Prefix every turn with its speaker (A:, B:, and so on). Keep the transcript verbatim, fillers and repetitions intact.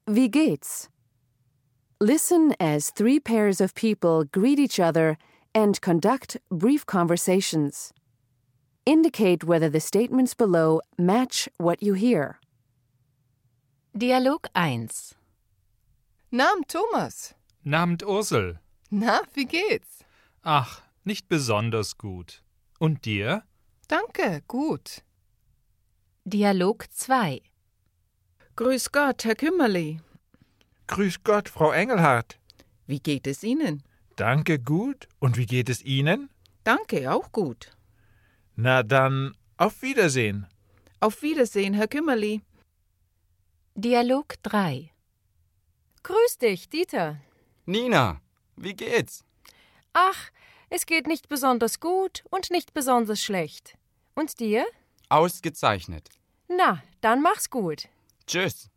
A: Wie geht's? Listen as three pairs of people greet each other and conduct brief conversations. Indicate whether the statements below match what you hear.
B: Dialog eins.
C: Namen Thomas.
D: Namens Ursel.
C: Na, wie geht's?
D: Ach, nicht besonders gut. Und dir?
C: Danke, gut.
B: Dialog zwei.
E: Grüß Gott, Herr Kümmerli.
F: Grüß Gott, Frau Engelhardt.
E: Wie geht es Ihnen?
F: Danke, gut. Und wie geht es Ihnen?
E: Danke, auch gut.
F: Na dann, auf Wiedersehen.
E: Auf Wiedersehen, Herr Kümmerli.
B: Dialog drei.
G: Grüß dich, Dieter.
H: Nina, wie geht's?
G: Ach, es geht nicht besonders gut und nicht besonders schlecht. Und dir?
H: Ausgezeichnet.
G: Na, dann mach's gut.
H: Tschüss.